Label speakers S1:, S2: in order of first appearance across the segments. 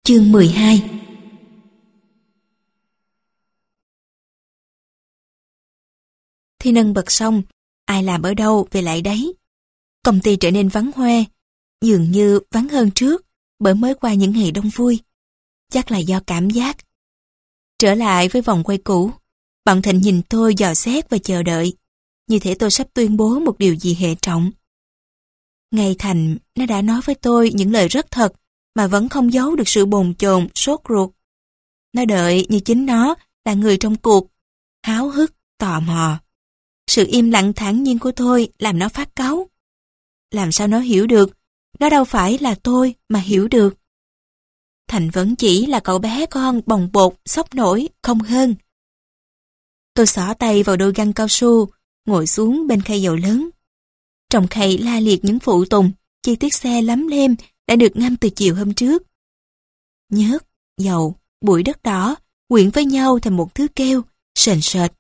S1: Chương 12. Thi nâng bật xong, ai làm ở đâu về lại đấy. Công ty trở nên vắng hoe, dường như vắng hơn trước bởi mới qua những ngày đông vui. Chắc là do cảm giác. Trở lại với vòng quay cũ, bọn Thịnh nhìn tôi dò xét và chờ đợi, như thể tôi sắp tuyên bố một điều gì hệ trọng. Ngày Thành, nó đã nói với tôi những lời rất thật mà vẫn không giấu được sự bồn chồn, sốt ruột. Nó đợi như chính nó là người trong cuộc, háo hức, tò mò. Sự im lặng thản nhiên của tôi làm nó phát cáu. Làm sao nó hiểu được? Nó đâu phải là tôi mà hiểu được. Thành vẫn chỉ là cậu bé con bồng bột, sốc nổi, không hơn. Tôi xỏ tay vào đôi găng cao su, ngồi xuống bên khay dầu lớn. Trong khay la liệt những phụ tùng, chi tiết xe lấm lem đã được ngâm từ chiều hôm trước. Nhớt, dầu, bụi đất đỏ quyện với nhau thành một thứ keo, sền sệt.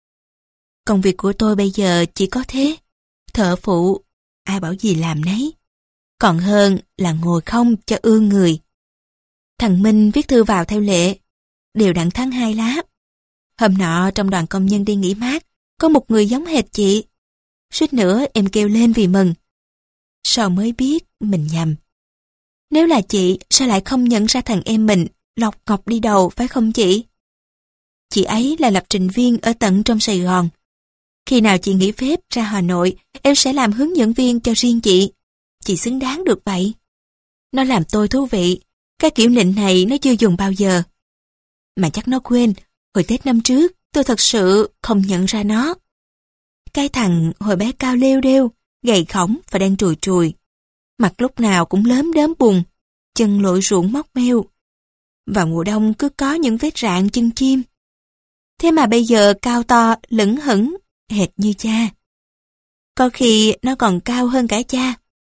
S1: Công việc của tôi bây giờ chỉ có thế. Thợ phụ, ai bảo gì làm nấy. Còn hơn là ngồi không cho ương người. Thằng Minh viết thư vào theo lệ, đều đặn tháng 2 lá. Hôm nọ trong đoàn công nhân đi nghỉ mát, có một người giống hệt chị. Suýt nữa em kêu lên vì mừng. Sau mới biết mình nhầm. Nếu là chị, sao lại không nhận ra thằng em mình lọc ngọc đi đầu, phải không chị? Chị ấy là lập trình viên ở tận trong Sài Gòn. Khi nào chị nghỉ phép ra Hà Nội, em sẽ làm hướng dẫn viên cho riêng chị. Chị xứng đáng được vậy. Nó làm tôi thú vị. Cái kiểu nịnh này nó chưa dùng bao giờ. Mà chắc nó quên, hồi Tết năm trước, tôi thật sự không nhận ra nó. Cái thằng hồi bé cao lêu đêu, gầy khổng và đang trùi trùi. Mặt lúc nào cũng lớm đớm bùn, chân lội ruộng móc meo. Vào mùa đông cứ có những vết rạn chân chim. Thế mà bây giờ cao to, lững hững, hệt như cha. Có khi nó còn cao hơn cả cha.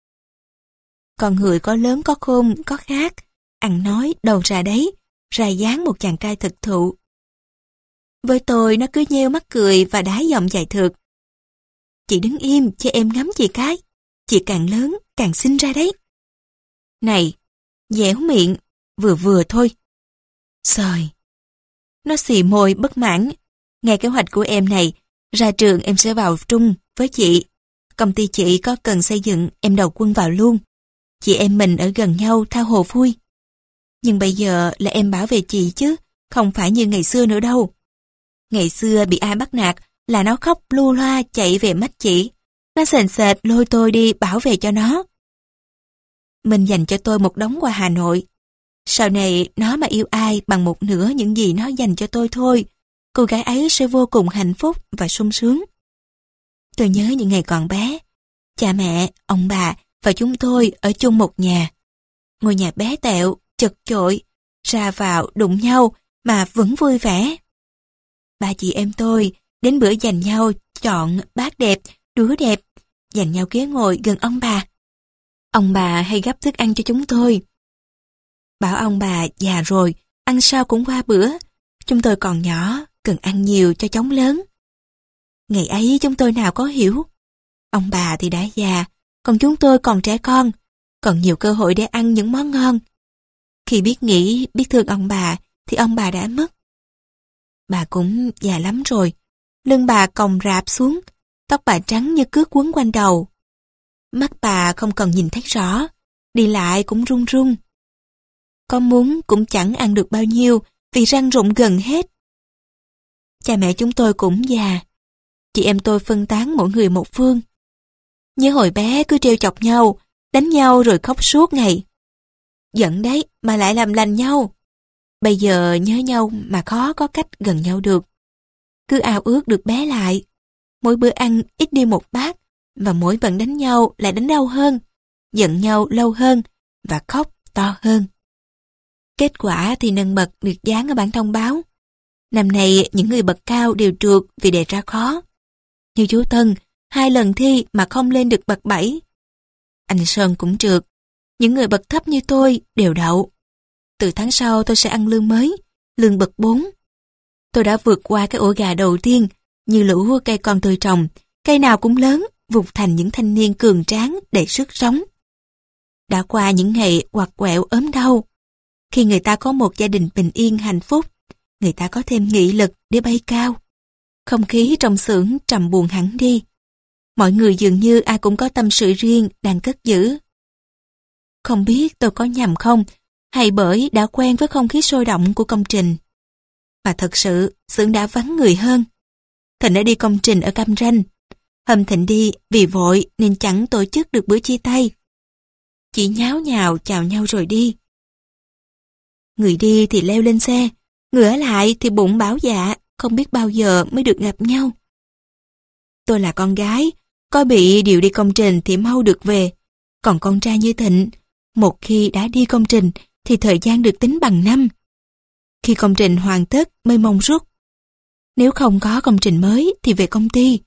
S1: Con người có lớn có khôn, có khác, ăn nói đầu ra đấy, ra dáng một chàng trai thực thụ. Với tôi nó cứ nheo mắt cười và đá giọng dài thượt. Chị đứng im cho em ngắm chị cái. Chị càng lớn càng xinh ra đấy. Này, dẻo miệng, vừa vừa thôi. Xời. Nó xì môi bất mãn. Nghe kế hoạch của em này, ra trường em sẽ vào trung với chị. Công ty chị có cần xây dựng, em đầu quân vào luôn. Chị em mình ở gần nhau tha hồ vui. Nhưng bây giờ là em bảo vệ chị chứ, không phải như ngày xưa nữa đâu. Ngày xưa bị ai bắt nạt là nó khóc lu loa chạy về mách chị. Nó sền sệt lôi tôi đi bảo vệ cho nó. Mình dành cho tôi một đống qua Hà Nội. Sau này nó mà yêu ai bằng một nửa những gì nó dành cho tôi thôi, cô gái ấy sẽ vô cùng hạnh phúc và sung sướng. Tôi nhớ những ngày còn bé, cha mẹ, ông bà và chúng tôi ở chung một nhà. Ngôi nhà bé tẹo, chật chội, ra vào đụng nhau mà vẫn vui vẻ. Ba chị em tôi đến bữa dành nhau chọn bát đẹp, đũa đẹp, dành nhau ghế ngồi gần ông bà. Ông bà hay gắp thức ăn cho chúng tôi. Bảo ông bà già rồi, ăn sao cũng qua bữa. Chúng tôi còn nhỏ, cần ăn nhiều cho chóng lớn. Ngày ấy chúng tôi nào có hiểu. Ông bà thì đã già, còn chúng tôi còn trẻ con, còn nhiều cơ hội để ăn những món ngon. Khi biết nghĩ, biết thương ông bà, thì ông bà đã mất. Bà cũng già lắm rồi, lưng bà còng rạp xuống, tóc bà trắng như cước quấn quanh đầu. Mắt bà không còn nhìn thấy rõ, đi lại cũng run run. Có muốn cũng chẳng ăn được bao nhiêu vì răng rụng gần hết. Cha mẹ chúng tôi cũng già, chị em tôi phân tán mỗi người một phương. Nhớ hồi bé cứ trêu chọc nhau, đánh nhau rồi khóc suốt ngày. Giận đấy mà lại làm lành nhau. Bây giờ nhớ nhau mà khó có cách gần nhau được. Cứ ao ước được bé lại. Mỗi bữa ăn ít đi một bát, và mỗi lần đánh nhau lại đánh đau hơn, giận nhau lâu hơn và khóc to hơn. Kết quả thì nâng bậc được dán ở bảng thông báo. Năm nay những người bậc cao đều trượt vì đề ra khó. Như chú Tân, 2 lần thi mà không lên được bậc 7. Anh Sơn cũng trượt. Những người bậc thấp như tôi đều đậu. Từ tháng sau tôi sẽ ăn lương mới, lương bậc 4. Tôi đã vượt qua cái ổ gà đầu tiên, như lũ cây con tôi trồng, cây nào cũng lớn, vụt thành những thanh niên cường tráng đầy sức sống. Đã qua những ngày quặt quẹo ốm đau. Khi người ta có một gia đình bình yên hạnh phúc, người ta có thêm nghị lực để bay cao. Không khí trong xưởng trầm buồn hẳn đi. Mọi người dường như ai cũng có tâm sự riêng đang cất giữ. Không biết tôi có nhầm không, hay bởi đã quen với không khí sôi động của công trình. Mà thật sự, xưởng đã vắng người hơn. Thịnh đã đi công trình ở Cam Ranh. Hôm Thịnh đi vì vội nên chẳng tổ chức được bữa chia tay. Chỉ nháo nhào chào nhau rồi đi. Người đi thì leo lên xe, người ở lại thì bụng bảo dạ, không biết bao giờ mới được gặp nhau. Tôi là con gái, có bị điều đi công trình thì mau được về. Còn con trai như Thịnh, một khi đã đi công trình thì thời gian được tính bằng năm. Khi công trình hoàn tất mới mong rút. Nếu không có công trình mới thì về công ty.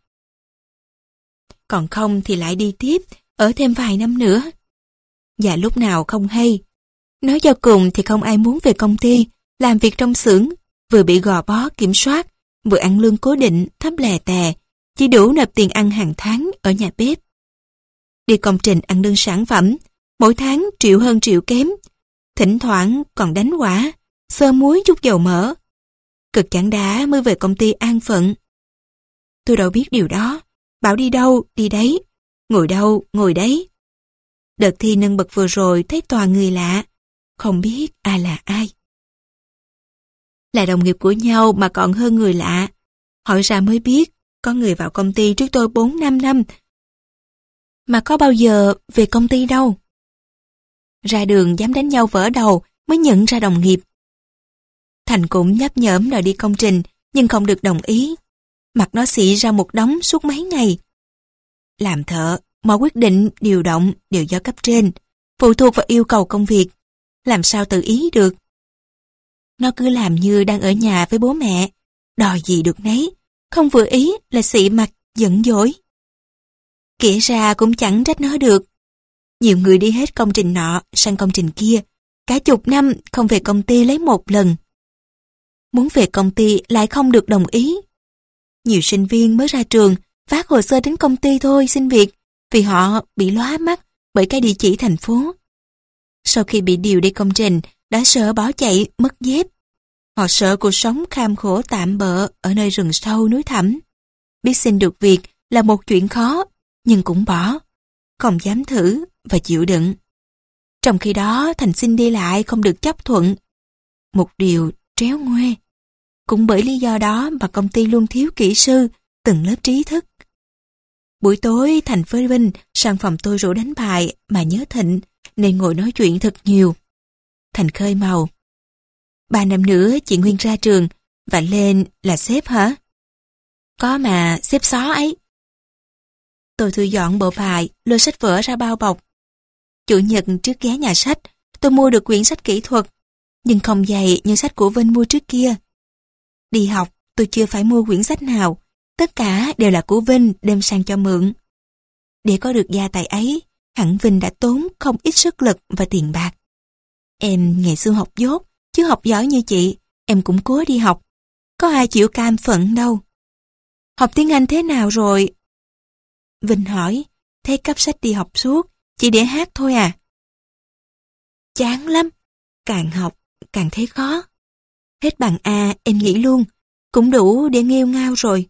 S1: Còn không thì lại đi tiếp, ở thêm vài năm nữa. Và lúc nào không hay. Nói cho cùng thì không ai muốn về công ty, làm việc trong xưởng, vừa bị gò bó kiểm soát, vừa ăn lương cố định, thấp lè tè, chỉ đủ nộp tiền ăn hàng tháng ở nhà bếp. Đi công trình ăn lương sản phẩm, mỗi tháng triệu hơn triệu kém, thỉnh thoảng còn đánh quả, sơ muối chút dầu mỡ. Cực chẳng đã mới về công ty an phận. Tôi đâu biết điều đó, bảo đi đâu, đi đấy, ngồi đâu, ngồi đấy. Đợt thi nâng bậc vừa rồi thấy toàn người lạ, không biết ai là ai. Là đồng nghiệp của nhau mà còn hơn người lạ. Hỏi ra mới biết, có người vào công ty trước tôi 4-5 năm, mà có bao giờ về công ty đâu. Ra đường dám đánh nhau vỡ đầu mới nhận ra đồng nghiệp. Thành cũng nhấp nhởm đòi đi công trình, nhưng không được đồng ý. Mặt nó xị ra một đống suốt mấy ngày. Làm thợ, mọi quyết định, điều động đều do cấp trên, phụ thuộc vào yêu cầu công việc. Làm sao tự ý được? Nó cứ làm như đang ở nhà với bố mẹ, đòi gì được nấy, không vừa ý là xị mặt, giận dỗi. Kể ra cũng chẳng trách nó được. Nhiều người đi hết công trình nọ sang công trình kia, cả chục năm không về công ty lấy một lần. Muốn về công ty lại không được đồng ý. Nhiều sinh viên mới ra trường vác hồ sơ đến công ty thôi xin việc vì họ bị lóa mắt bởi cái địa chỉ thành phố. Sau khi bị điều đi công trình đã sợ bỏ chạy mất dép. Họ sợ cuộc sống kham khổ tạm bợ ở nơi rừng sâu núi thẳm. Biết xin được việc là một chuyện khó nhưng cũng bỏ, không dám thử và chịu đựng. Trong khi đó Thành xin đi lại không được chấp thuận. Một điều tréo ngoe. Cũng bởi lý do đó mà công ty luôn thiếu kỹ sư, từng lớp trí thức. Buổi tối Thành với Vinh sang phòng tôi rủ đánh bài mà nhớ Thịnh nên ngồi nói chuyện thật nhiều. Thành khơi màu. 3 năm nữa chị Nguyên ra trường và lên là sếp hả? Có mà, sếp xó ấy. Tôi thu dọn bộ bài, lôi sách vở ra bao bọc. Chủ nhật trước ghé nhà sách, tôi mua được quyển sách kỹ thuật, nhưng không dày như sách của Vinh mua trước kia. Đi học, tôi chưa phải mua quyển sách nào, tất cả đều là của Vinh đem sang cho mượn. Để có được gia tài ấy, hẳn Vinh đã tốn không ít sức lực và tiền bạc. Em ngày xưa học dốt, chứ học giỏi như chị, em cũng cố đi học. Có ai chịu cam phận đâu. Học tiếng Anh thế nào rồi? Vinh hỏi, thấy cắp sách đi học suốt, chỉ để hát thôi à? Chán lắm, càng học, càng thấy khó. Hết bằng A, em nghĩ luôn, cũng đủ để nghêu ngao rồi.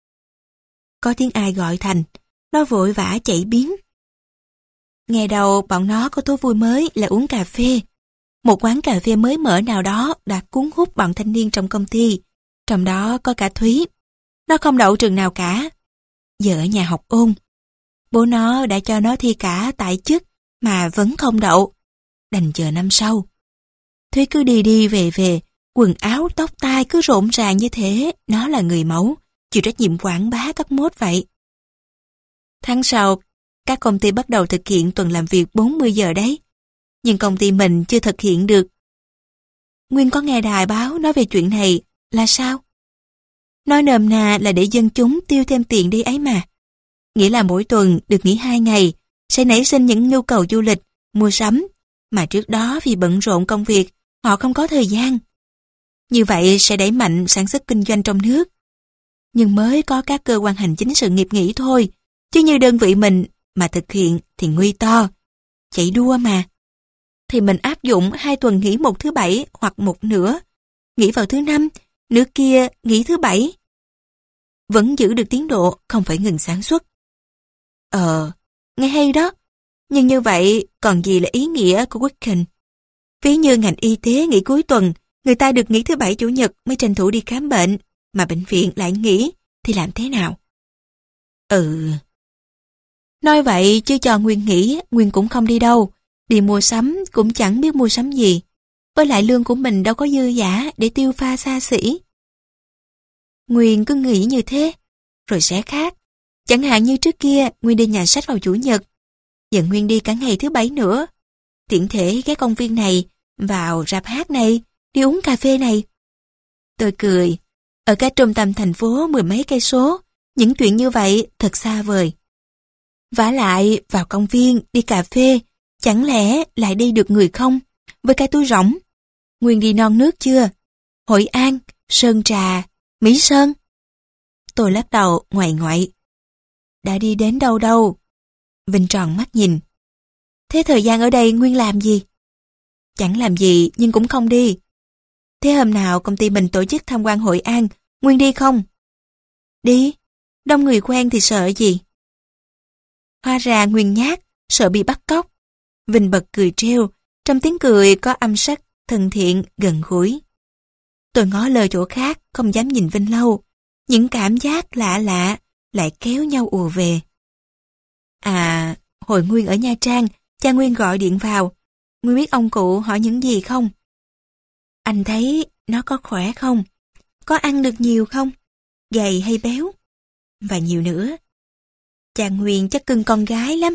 S1: Có tiếng ai gọi Thành, nó vội vã chạy biến. Ngày đầu bọn nó có thú vui mới là uống cà phê. Một quán cà phê mới mở nào đó đã cuốn hút bọn thanh niên trong công ty, trong đó có cả Thúy. Nó không đậu trường nào cả. Giờ ở nhà học ôn. Bố nó đã cho nó thi cả tại chức mà vẫn không đậu. Đành chờ năm sau. Thúy cứ đi đi về về, quần áo tóc tai cứ rộn ràng như thế. Nó là người mẫu, chịu trách nhiệm quảng bá các mốt vậy. Tháng sau, các công ty bắt đầu thực hiện tuần làm việc 40 giờ đấy. Nhưng công ty mình chưa thực hiện được. Nguyên có nghe đài báo nói về chuyện này là sao? Nói nôm na là để dân chúng tiêu thêm tiền đi ấy mà. Nghĩa là mỗi tuần được nghỉ 2 ngày, sẽ nảy sinh những nhu cầu du lịch, mua sắm, mà trước đó vì bận rộn công việc, họ không có thời gian. Như vậy sẽ đẩy mạnh sản xuất kinh doanh trong nước. Nhưng mới có các cơ quan hành chính sự nghiệp nghỉ thôi, chứ như đơn vị mình mà thực hiện thì nguy to. Chạy đua mà. thì mình áp dụng 2 tuần nghỉ một thứ bảy hoặc một nửa. Nghỉ vào thứ năm, nửa kia nghỉ thứ bảy. Vẫn giữ được tiến độ, không phải ngừng sản xuất. Nghe hay đó. Nhưng như vậy còn gì là ý nghĩa của weekend? Ví như ngành y tế nghỉ cuối tuần, người ta được nghỉ thứ bảy chủ nhật mới tranh thủ đi khám bệnh, mà bệnh viện lại nghỉ, thì làm thế nào? Nói vậy chứ cho Nguyên nghỉ, Nguyên cũng không đi đâu. Đi mua sắm cũng chẳng biết mua sắm gì. Với lại lương của mình đâu có dư dả để tiêu pha xa xỉ. Nguyên cứ nghĩ như thế, rồi sẽ khác. Chẳng hạn như trước kia Nguyên đi nhà sách vào chủ nhật, giờ Nguyên đi cả ngày thứ bảy nữa. Tiện thể ghé công viên này, vào rạp hát này, đi uống cà phê này. Tôi cười, ở cả trung tâm thành phố 10 mấy cây số, những chuyện như vậy thật xa vời. Vả lại vào công viên, đi cà phê, chẳng lẽ lại đi được người không? Với cái túi rỗng. Nguyên đi non nước chưa? Hội An, Sơn Trà, Mỹ Sơn. Tôi lắc đầu ngoại ngoại. Đã đi đến đâu đâu? Vinh tròn mắt nhìn. Thế thời gian ở đây Nguyên làm gì? Chẳng làm gì nhưng cũng không đi. Thế hôm nào công ty mình tổ chức tham quan Hội An, Nguyên đi không? Đi, đông người quen thì sợ gì? Hóa ra Nguyên nhát, sợ bị bắt cóc. Vinh bật cười trêu, trong tiếng cười có âm sắc, thân thiện, gần gũi. Tôi ngó lơ chỗ khác, không dám nhìn Vinh lâu. Những cảm giác lạ lạ lại kéo nhau ùa về. Hồi Nguyên ở Nha Trang, cha Nguyên gọi điện vào. Nguyên biết ông cụ hỏi những gì không? Anh thấy nó có khỏe không? Có ăn được nhiều không? Gầy hay béo? Và nhiều nữa. Cha Nguyên chắc cưng con gái lắm.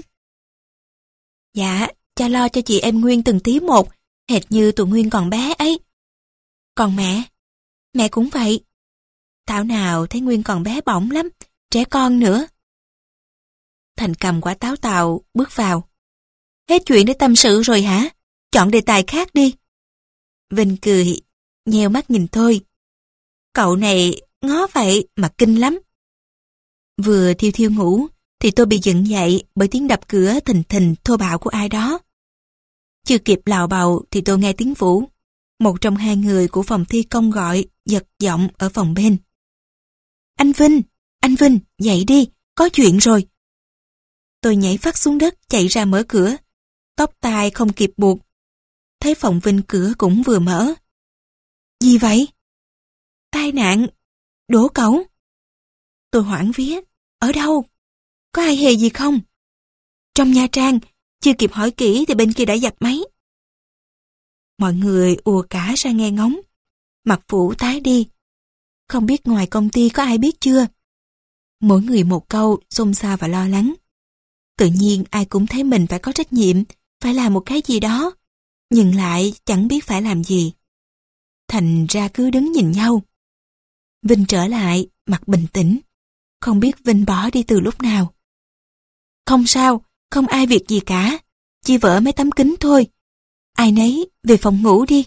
S1: Dạ, cha lo cho chị em Nguyên từng tí một, hệt như tụi Nguyên còn bé ấy. Còn mẹ cũng vậy. Thảo nào thấy Nguyên còn bé bỏng lắm, trẻ con nữa. Thành cầm quả táo tàu, bước vào. Hết chuyện để tâm sự rồi hả? Chọn đề tài khác đi. Vinh cười, nheo mắt nhìn tôi. Cậu này ngó vậy mà kinh lắm. Vừa thiêu thiêu ngủ, thì tôi bị dựng dậy bởi tiếng đập cửa thình thình thô bạo của ai đó. Chưa kịp lào bầu thì tôi nghe tiếng Vũ. Một trong 2 người của phòng thi công gọi, giật giọng ở phòng bên. Anh Vinh, dậy đi, có chuyện rồi. Tôi nhảy phắt xuống đất, chạy ra mở cửa. Tóc tai không kịp buộc. Thấy phòng Vinh cửa cũng vừa mở. Gì vậy? Tai nạn, đổ cẩu. Tôi hoảng vía. Ở đâu? Có ai hề gì không? Trong Nha Trang, chưa kịp hỏi kỹ thì bên kia đã dập máy. Mọi người ùa cả ra nghe ngóng. Mặt Vũ tái đi. Không biết ngoài công ty có ai biết chưa? Mỗi người một câu, xôn xao và lo lắng. Tự nhiên ai cũng thấy mình phải có trách nhiệm, phải làm một cái gì đó, nhưng lại chẳng biết phải làm gì. Thành ra cứ đứng nhìn nhau. Vinh trở lại, mặt bình tĩnh. Không biết Vinh bỏ đi từ lúc nào. Không sao, không ai việc gì cả. Chỉ vỡ mấy tấm kính thôi. Ai nấy về phòng ngủ đi.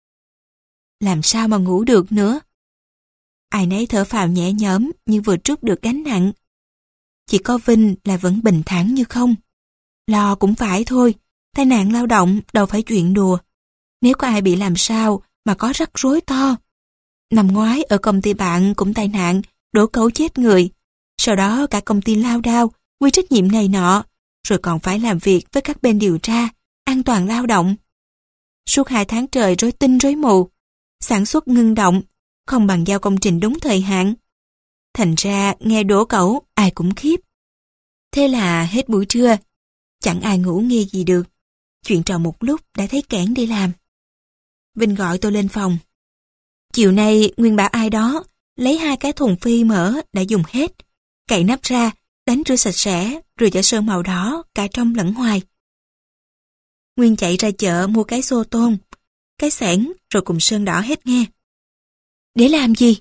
S1: Làm sao mà ngủ được nữa. Ai nấy thở phào nhẹ nhõm như vừa trút được gánh nặng. Chỉ có Vinh là vẫn bình thản như không. Lo cũng phải thôi. Tai nạn lao động đâu phải chuyện đùa. Nếu có ai bị làm sao mà có rắc rối to. Năm ngoái ở công ty bạn cũng tai nạn, đổ cẩu chết người. Sau đó cả công ty lao đao, quy trách nhiệm này nọ, rồi còn phải làm việc với các bên điều tra, an toàn lao động. Suốt 2 tháng trời rối tinh rối mù, sản xuất ngưng động, không bàn giao công trình đúng thời hạn. Thành ra nghe đổ cẩu ai cũng khiếp. Thế là hết buổi trưa, chẳng ai ngủ nghe gì được. Chuyện trò một lúc đã thấy kẽn đi làm. Vinh gọi tôi lên phòng. Chiều nay Nguyên bảo ai đó lấy 2 cái thùng phi mỡ đã dùng hết, cậy nắp ra, đánh rửa sạch sẽ, rồi cho sơn màu đỏ cả trong lẫn ngoài. Nguyên chạy ra chợ mua cái xô tôn, cái xẻng rồi cùng sơn đỏ hết nghe. Để làm gì?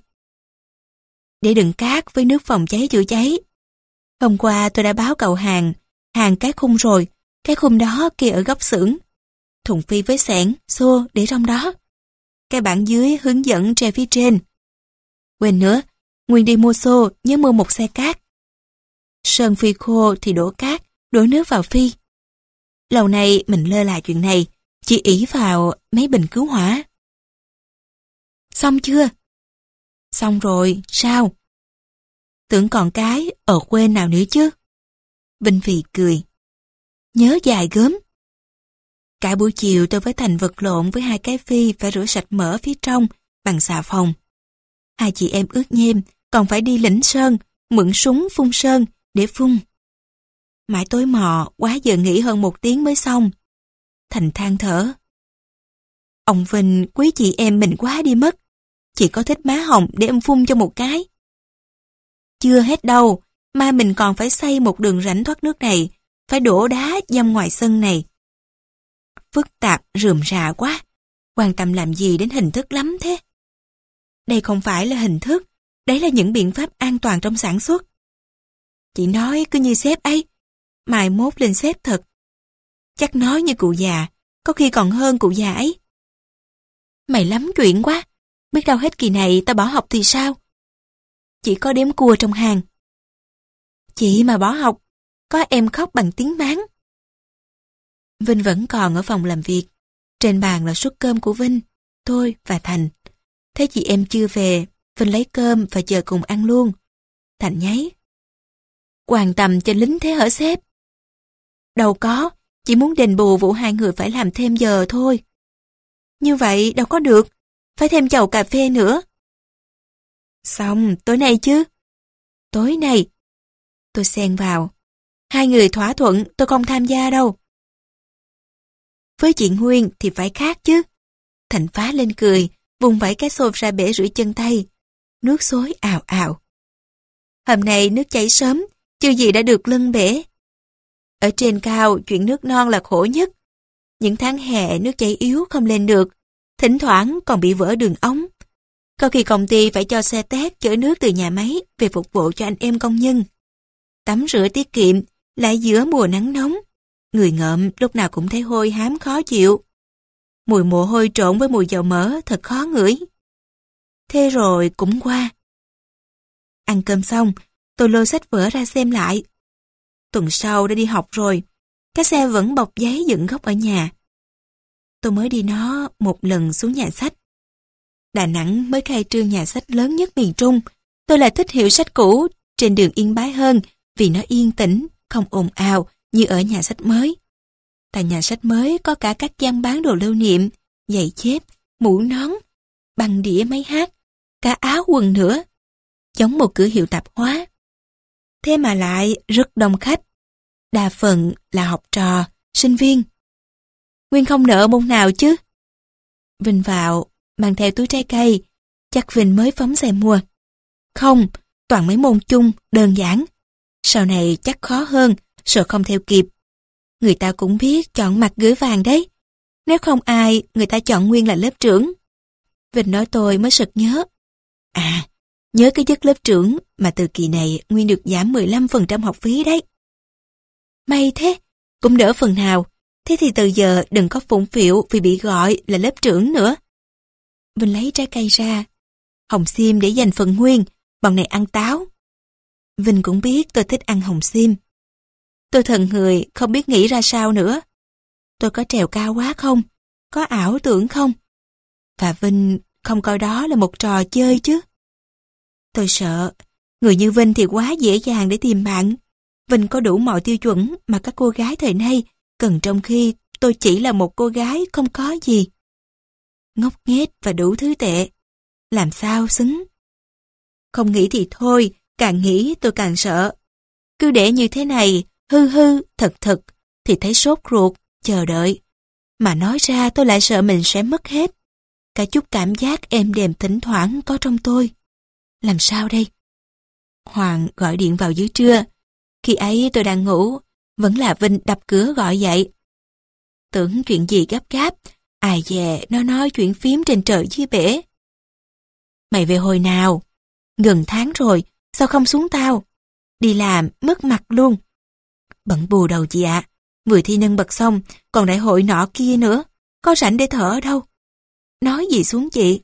S1: Để đựng cát với nước phòng cháy chữa cháy. Hôm qua tôi đã báo cậu hàng cái khung rồi, cái khung đó kia ở góc xưởng. Thùng phi với xẻng, xô để trong đó. Cái bảng dưới hướng dẫn treo phía trên. Quên nữa, Nguyên đi mua xô, nhớ mua 1 xe cát. Sơn phi khô thì đổ cát, đổ nước vào phi. Lâu nay mình lơ là chuyện này, Chị ỷ vào mấy bình cứu hỏa. Xong chưa? Xong rồi, sao? Tưởng còn cái, quên nào nữa chứ. Vinh phì cười. Nhớ dài gớm. Cả buổi chiều tôi với Thành vật lộn với hai cái phi phải rửa sạch mỡ phía trong bằng xà phòng. Hai chị em ướt nhem, còn phải đi lĩnh sơn, mượn súng phun sơn để phun. Mãi tối mò, quá giờ nghỉ hơn 1 tiếng mới xong. Thành than thở. Ông Vinh quý chị em mình quá đi mất. Chị có thích má hồng để em phun cho một cái. Chưa hết đâu, mai mình còn phải xây một đường rãnh thoát nước này, phải đổ đá dăm ngoài sân này. Phức tạp, rườm rà quá, quan tâm làm gì đến hình thức lắm thế. Đây không phải là hình thức, đấy là những biện pháp an toàn trong sản xuất. Chị nói cứ như sếp ấy, mai mốt lên sếp thật. Chắc nói như cụ già, có khi còn hơn cụ già ấy. Mày lắm chuyện quá, biết đâu hết kỳ này tao bỏ học thì sao? Chỉ có đếm cua trong hàng. Chị mà bỏ học, có em khóc bằng tiếng máng. Vinh vẫn còn ở phòng làm việc. Trên bàn là suất cơm của Vinh, tôi và Thành. Thấy chị em chưa về, Vinh lấy cơm và chờ cùng ăn luôn. Thành nháy. Quan tâm cho lính thế hả sếp? Đâu có, chỉ muốn đền bù vụ hai người phải làm thêm giờ thôi. Như vậy đâu có được, phải thêm chầu cà phê nữa. Xong, tối nay chứ? Tối nay. Tôi xen vào. Hai người thỏa thuận tôi không tham gia đâu. Với chị Nguyên thì phải khác chứ. Thành phá lên cười, vùng vẫy cái xô ra bể rửa chân tay. Nước xối ào ào. Hôm nay nước chảy sớm, chưa gì đã được lân bể. Ở trên cao, chuyện nước non là khổ nhất. Những tháng hè nước chảy yếu không lên được, thỉnh thoảng còn bị vỡ đường ống. Có khi công ty phải cho xe tét chở nước từ nhà máy về phục vụ cho anh em công nhân. Tắm rửa tiết kiệm, lại giữa mùa nắng nóng. Người ngợm lúc nào cũng thấy hôi hám khó chịu. Mùi mồ hôi trộn với mùi dầu mỡ thật khó ngửi. Thế rồi cũng qua. Ăn cơm xong, tôi lôi sách vở ra xem lại. Tuần sau đã đi học rồi, cái xe vẫn bọc giấy dựng góc ở nhà. Tôi mới đi nó một lần xuống nhà sách. Đà Nẵng mới khai trương nhà sách lớn nhất miền Trung. Tôi lại thích hiệu sách cũ trên đường Yên Bái hơn vì nó yên tĩnh, không ồn ào như ở nhà sách mới. Tại nhà sách mới có cả các gian bán đồ lưu niệm, giày dép, mũ nón, băng đĩa máy hát, cả áo quần nữa. Giống một cửa hiệu tạp hóa. Thế mà lại rất đông khách. Đa phần là học trò, sinh viên. Nguyên không nợ môn nào chứ? Vinh vào, mang theo túi trái cây. Chắc Vinh mới phóng xe mua. Không, toàn mấy môn chung, đơn giản. Sau này chắc khó hơn, sợ không theo kịp. Người ta cũng biết chọn mặt gửi vàng đấy. Nếu không ai, người ta chọn Nguyên là lớp trưởng. Vinh nói tôi mới sực nhớ. À, nhớ cái chức lớp trưởng mà từ kỳ này Nguyên được giảm 15% học phí đấy. May thế, cũng đỡ phần nào. Thế thì từ giờ đừng có phụng phịu vì bị gọi là lớp trưởng nữa. Vinh lấy trái cây ra. Hồng xiêm để dành phần Nguyên, bọn này ăn táo. Vinh cũng biết tôi thích ăn hồng xiêm. Tôi thần người không biết nghĩ ra sao nữa. Tôi có trèo cao quá không? Có ảo tưởng không? Và Vinh không coi đó là một trò chơi chứ. Tôi sợ, người như Vinh thì quá dễ dàng để tìm bạn. Vinh có đủ mọi tiêu chuẩn mà các cô gái thời nay cần, trong khi tôi chỉ là một cô gái không có gì. Ngốc nghếch và đủ thứ tệ. Làm sao xứng? Không nghĩ thì thôi, càng nghĩ tôi càng sợ. Cứ để như thế này, hư hư, thật thật, thì thấy sốt ruột, chờ đợi. Mà nói ra tôi lại sợ mình sẽ mất hết. Cả chút cảm giác êm đềm thỉnh thoảng có trong tôi. Làm sao đây? Hoàng gọi điện vào giữa trưa. Khi ấy tôi đang ngủ, vẫn là Vinh đập cửa gọi dậy. Tưởng chuyện gì gấp gáp, ai dè nó nói chuyện phím trên trời dưới bể. Mày về hồi nào? Gần tháng rồi, sao không xuống tao? Đi làm, mất mặt luôn. Bận bù đầu chị ạ, vừa thi nâng bậc xong, còn đại hội nọ kia nữa, có rảnh để thở ở đâu? Nói gì xuống chị?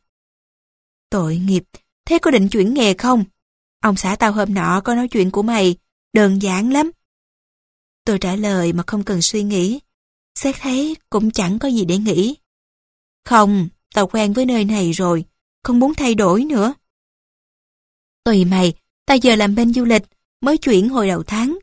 S1: Tội nghiệp, thế có định chuyển nghề không? Ông xã tao hôm nọ có nói chuyện của mày, đơn giản lắm. Tôi trả lời mà không cần suy nghĩ. xét thấy cũng chẳng có gì để nghĩ. Không, tao quen với nơi này rồi, không muốn thay đổi nữa. Tùy mày, tao giờ làm bên du lịch, mới chuyển hồi đầu tháng.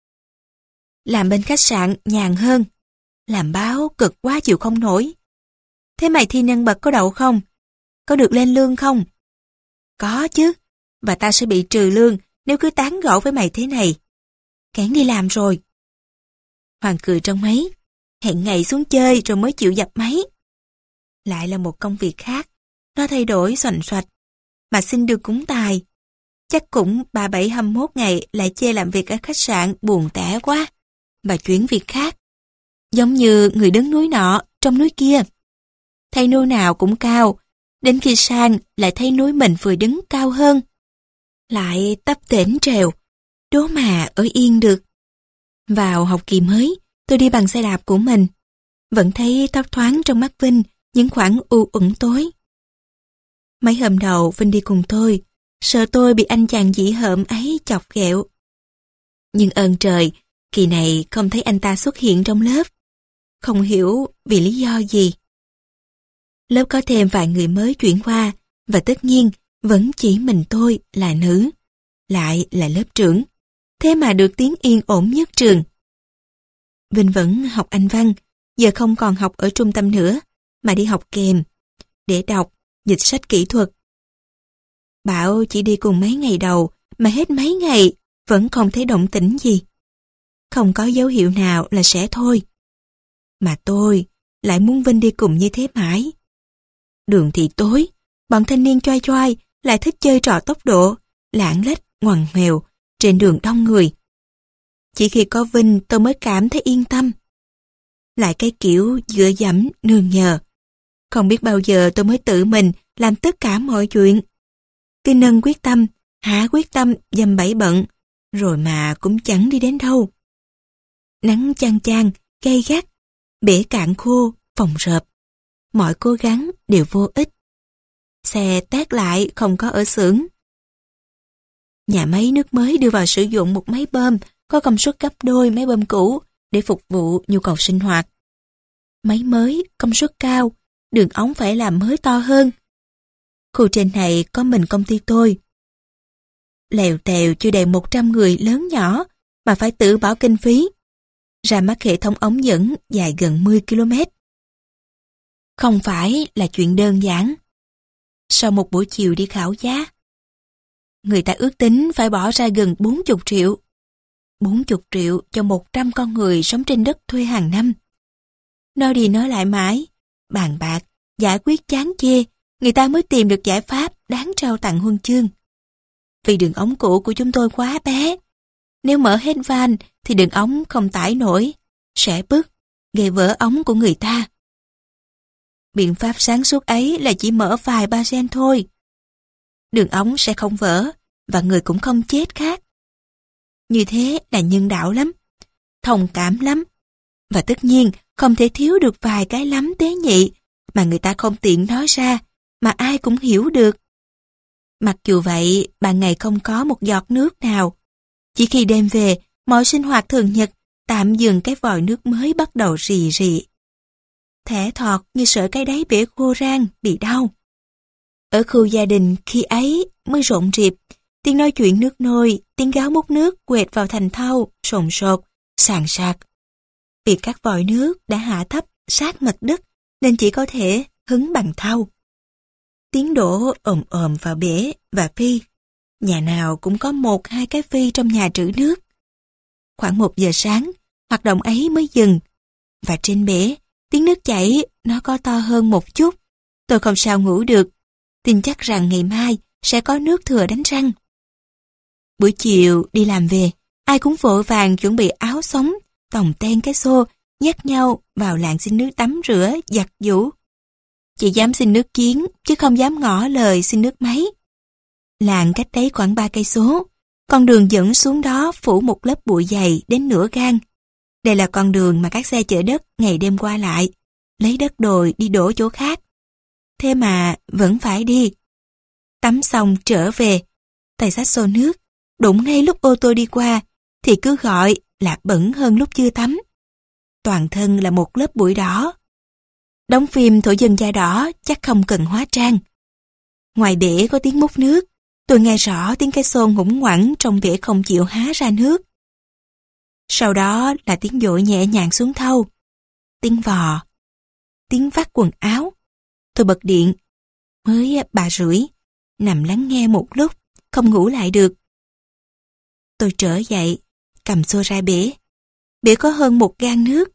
S1: Làm bên khách sạn nhàn hơn, làm báo cực quá chịu không nổi. Thế mày thi nhân bậc có đậu không? Có được lên lương không? Có chứ, và tao sẽ bị trừ lương nếu cứ tán gẫu với mày thế này. Cản đi làm rồi. Hoàng cười trong máy, hẹn ngày xuống chơi rồi mới chịu dập máy. Lại là một công việc khác, nó thay đổi xoành xoạch, mà xin được cũng tài. Chắc cũng 37-21 ngày lại chê làm việc ở khách sạn buồn tẻ quá, và chuyển việc khác. Giống như người đứng núi nọ, trong núi kia. Thấy núi nào cũng cao, đến khi sang lại thấy núi mình vừa đứng cao hơn. Lại tấp tễnh trèo, đố mà ở yên được. Vào học kỳ mới, tôi đi bằng xe đạp của mình. Vẫn thấy thấp thoáng trong mắt Vinh những khoảng u uẩn tối. Mấy hôm đầu Vinh đi cùng tôi, sợ tôi bị anh chàng dĩ hợm ấy chọc ghẹo. Nhưng ơn trời, kỳ này không thấy anh ta xuất hiện trong lớp. Không hiểu vì lý do gì. Lớp có thêm vài người mới chuyển qua, và tất nhiên vẫn chỉ mình tôi là nữ, lại là lớp trưởng. Thế mà được tiếng yên ổn nhất trường. Vinh vẫn học Anh văn, giờ không còn học ở trung tâm nữa, mà đi học kèm, để đọc, dịch sách kỹ thuật. Bảo chỉ đi cùng mấy ngày đầu, mà hết mấy ngày vẫn không thấy động tĩnh gì. Không có dấu hiệu nào là sẽ thôi. Mà tôi lại muốn Vinh đi cùng như thế mãi. Đường thì tối, bọn thanh niên choai choai lại thích chơi trò tốc độ, lạng lách, ngoằn ngoèo, trên đường đông người. Chỉ khi có Vinh tôi mới cảm thấy yên tâm. Lại cái kiểu dựa dẫm, nương nhờ. Không biết bao giờ tôi mới tự mình làm tất cả mọi chuyện. Cứ nâng quyết tâm, hạ quyết tâm, dầm bẫy bận, rồi mà cũng chẳng đi đến đâu. Nắng chang chang, gay gắt, bể cạn khô, phòng rợp. Mọi cố gắng đều vô ích. Xe tát lại không có ở xưởng. Nhà máy nước mới đưa vào sử dụng một máy bơm có công suất gấp đôi máy bơm cũ để phục vụ nhu cầu sinh hoạt. Máy mới, công suất cao, đường ống phải làm mới to hơn. Khu trên này có mình công ty tôi. Lèo tèo chưa đầy 100 người lớn nhỏ mà phải tự bỏ kinh phí. Ra mắt hệ thống ống dẫn dài gần 10 km. Không phải là chuyện đơn giản. Sau một buổi chiều đi khảo giá, người ta ước tính phải bỏ ra gần 40 triệu. 40 triệu cho 100 con người sống trên đất thuê hàng năm. Nói đi nói lại mãi, bàn bạc, giải quyết chán chê, người ta mới tìm được giải pháp đáng trao tặng huân chương. Vì đường ống cũ của chúng tôi quá bé. Nếu mở hết van thì đường ống không tải nổi, sẽ bứt, gây vỡ ống của người ta. Biện pháp sáng suốt ấy là chỉ mở vài ba gen thôi. Đường ống sẽ không vỡ, và người cũng không chết khác. Như thế là nhân đạo lắm, thông cảm lắm. Và tất nhiên không thể thiếu được vài cái lắm tế nhị mà người ta không tiện nói ra, mà ai cũng hiểu được. Mặc dù vậy, ban ngày không có một giọt nước nào. Chỉ khi đêm về, mọi sinh hoạt thường nhật tạm dừng cái vòi nước mới bắt đầu rì rì. Thẻ thọt như sợ cái đáy bể khô rang, bị đau. Ở khu gia đình khi ấy mới rộn rịp, tiếng nói chuyện nước nôi, tiếng gáo múc nước quẹt vào thành thau, sồn sột, sàn sạc. Vì các vòi nước đã hạ thấp sát mặt đất nên chỉ có thể hứng bằng thau. Tiếng đổ ồm ồm vào bể và phi. Nhà nào cũng có 1-2 cái phi trong nhà trữ nước. Khoảng 1 giờ sáng, hoạt động ấy mới dừng. Và trên bể, tiếng nước chảy nó có to hơn một chút. Tôi không sao ngủ được, tin chắc rằng ngày mai sẽ có nước thừa đánh răng. Buổi chiều đi làm về, ai cũng vội vàng chuẩn bị áo sống, tòng ten cái xô, nhét nhau vào làng xin nước tắm rửa, giặt giũ. Chỉ dám xin nước giếng, chứ không dám ngỏ lời xin nước máy. Làng cách đấy khoảng 3 cây số, con đường dẫn xuống đó phủ một lớp bụi dày đến nửa gang. Đây là con đường mà các xe chở đất ngày đêm qua lại, lấy đất đồi đi đổ chỗ khác. Thế mà vẫn phải đi. Tắm xong trở về, tay xách xô nước, đụng ngay lúc ô tô đi qua, thì cứ gọi là bẩn hơn lúc chưa tắm. toàn thân là một lớp bụi đỏ. Đóng phim thổ dân da đỏ chắc không cần hóa trang. Ngoài bể có tiếng múc nước, tôi nghe rõ tiếng cái xôn hủng hoẳng trong bể không chịu há ra nước. Sau đó là tiếng dội nhẹ nhàng xuống thau, tiếng vò, tiếng vắt quần áo. Tôi bật điện, mới 3:30, nằm lắng nghe một lúc, không ngủ lại được. Tôi trở dậy, cầm xô ra bể. Bể có hơn 1 gang nước.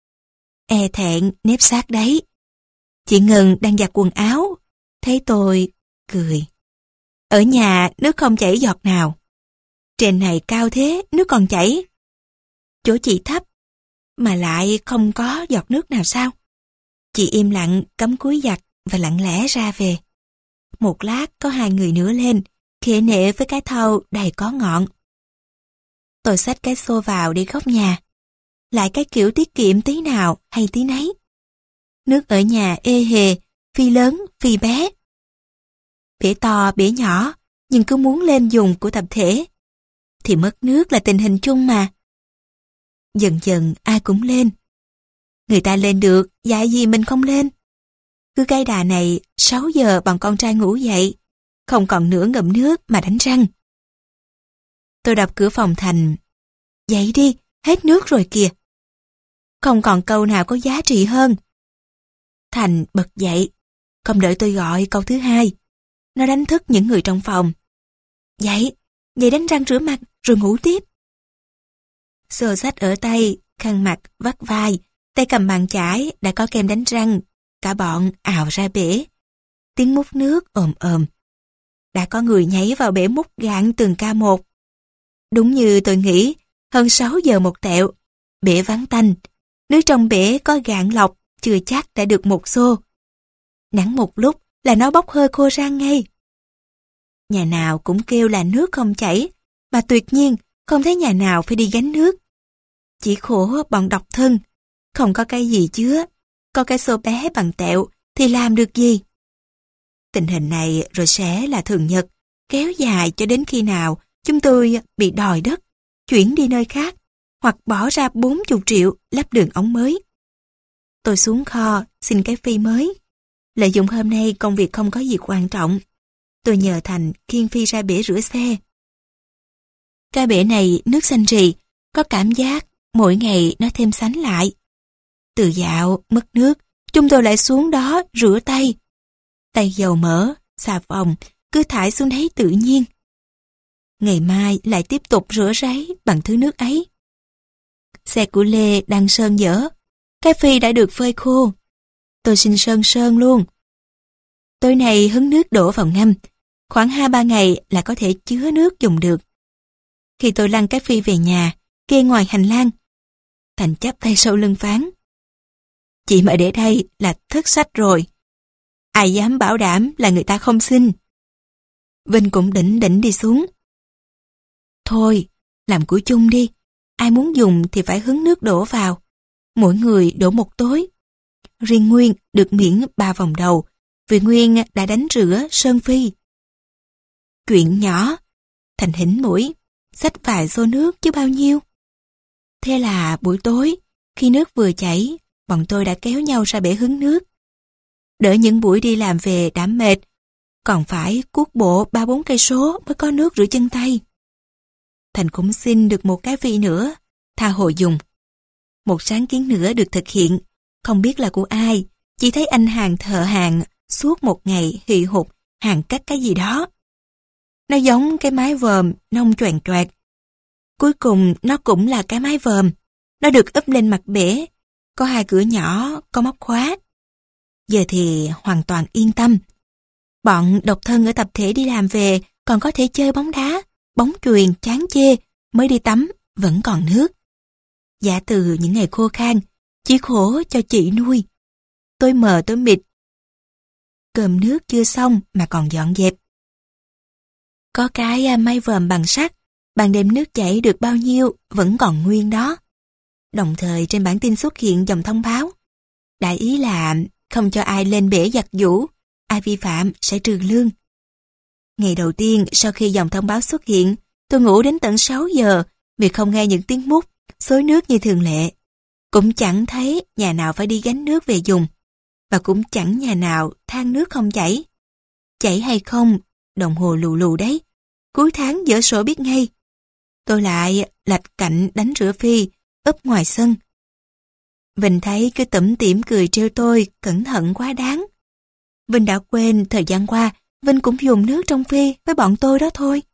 S1: E thẹn nép sát đấy. Chị Ngân đang giặt quần áo, thấy tôi, cười. Ở nhà nước không chảy giọt nào. Trên này cao thế, nước còn chảy. Chỗ chị thấp, mà lại không có giọt nước nào sao? Chị im lặng cắm cúi giặt và lặng lẽ ra về. Một lát có 2 người nữa lên, khệ nệ với cái thau đầy có ngọn. Tôi xách cái xô vào đi góc nhà. Lại cái kiểu tiết kiệm tí nào hay tí nấy. Nước ở nhà ê hề, phi lớn, phi bé. Bể to, bể nhỏ, nhưng cứ muốn lên dùng của tập thể. Thì mất nước là tình hình chung mà. Dần dần ai cũng lên. Người ta lên được, dạy gì mình không lên. Cứ cái đà này, 6 giờ bọn con trai ngủ dậy, không còn nửa ngụm nước mà đánh răng. Tôi đập cửa phòng Thành. Dậy đi, hết nước rồi kìa. Không còn câu nào có giá trị hơn. Thành bật dậy, không đợi tôi gọi câu thứ hai. Nó đánh thức những người trong phòng. Dậy, dậy đánh răng rửa mặt rồi ngủ tiếp. Xô xách ở tay, khăn mặt vắt vai, tay cầm bàn chải đã có kem đánh răng. Cả bọn ào ra bể. Tiếng múc nước ồm ồm. Đã có người nhảy vào bể múc gạn từng ca một. Đúng như tôi nghĩ, hơn 6 giờ một tẹo. Bể vắng tanh. Nước trong bể có gạn lọc, chưa chắc đã được một xô. Nắng một lúc là nó bốc hơi khô ra ngay. Nhà nào cũng kêu là nước không chảy, mà tuyệt nhiên không thấy nhà nào phải đi gánh nước. Chỉ khổ bọn độc thân, không có cái gì chứa, có cái xô bé bằng tẹo thì làm được gì. Tình hình này rồi sẽ là thường nhật, kéo dài cho đến khi nào chúng tôi bị đòi đất, chuyển đi nơi khác, hoặc bỏ ra 40 triệu lắp đường ống mới. Tôi xuống kho xin cái phi mới. Lợi dụng hôm nay công việc không có gì quan trọng, tôi nhờ Thành khiêng phi ra bể rửa xe. Cái bể này nước xanh rì, có cảm giác mỗi ngày nó thêm sánh lại. Từ dạo mất nước, chúng tôi lại xuống đó rửa tay. Tay dầu mỡ, xà phòng cứ thải xuống đấy tự nhiên. Ngày mai lại tiếp tục rửa ráy bằng thứ nước ấy. Xe của Lê đang sơn dở, cái phi đã được phơi khô. Tôi xin sơn luôn. Tối nay hứng nước đổ vào ngâm, khoảng 2-3 ngày là có thể chứa nước dùng được. Khi tôi lăn cái phi về nhà, kê ngoài hành lang, Thành chắp tay sau lưng phán: Chị mà để đây là thất sách rồi. Ai dám bảo đảm là người ta không xin. Vinh cũng đỉnh đi xuống. Thôi, làm của chung đi. Ai muốn dùng thì phải hứng nước đổ vào. Mỗi người đổ một tối. Riêng Nguyên được miễn 3 vòng đầu, vì Nguyên đã đánh rửa sơn phi. Chuyện nhỏ, Thành hỉnh mũi, xách vài xô nước chứ bao nhiêu. Thế là buổi tối, khi nước vừa chảy, bọn tôi đã kéo nhau ra bể hứng nước. Đỡ những buổi đi làm về đã mệt, còn phải cuốc bộ 3-4 cây số mới có nước rửa chân tay. Thành cũng xin được một cái phi nữa, tha hồ dùng. Một sáng kiến nữa được thực hiện, không biết là của ai, chỉ thấy anh hàng thợ hàng suốt một ngày hì hục hàng cắt cái gì đó. Nó giống cái mái vòm nông choàng choạc. Cuối cùng nó cũng là cái mái vòm. Nó được úp lên mặt bể, có 2 cửa nhỏ, có móc khóa. Giờ thì hoàn toàn yên tâm. Bọn độc thân ở tập thể đi làm về còn có thể chơi bóng đá, bóng chuyền, chán chê, mới đi tắm, vẫn còn nước. Giả từ những ngày khô khan, chỉ khổ cho chị nuôi. Tôi mờ tôi mịt. Cơm nước chưa xong mà còn dọn dẹp. Có cái mái vòm bằng sắt, ban đêm nước chảy được bao nhiêu vẫn còn nguyên đó. Đồng thời trên bản tin xuất hiện dòng thông báo. Đại ý là không cho ai lên bể giặt giũ, ai vi phạm sẽ trừ lương. Ngày đầu tiên sau khi dòng thông báo xuất hiện, tôi ngủ đến tận 6 giờ vì không nghe những tiếng mút, xối nước như thường lệ. Cũng chẳng thấy nhà nào phải đi gánh nước về dùng, và cũng chẳng nhà nào than nước không chảy. Chảy hay không, đồng hồ lù lù đấy. Cuối tháng dở sổ biết ngay. Tôi lại lạch cạnh đánh rửa Phi, úp ngoài sân. Vinh thấy cứ tủm tỉm cười trêu tôi, cẩn thận quá đáng. Vinh đã quên thời gian qua, Vinh cũng dùng nước trong Phi với bọn tôi đó thôi.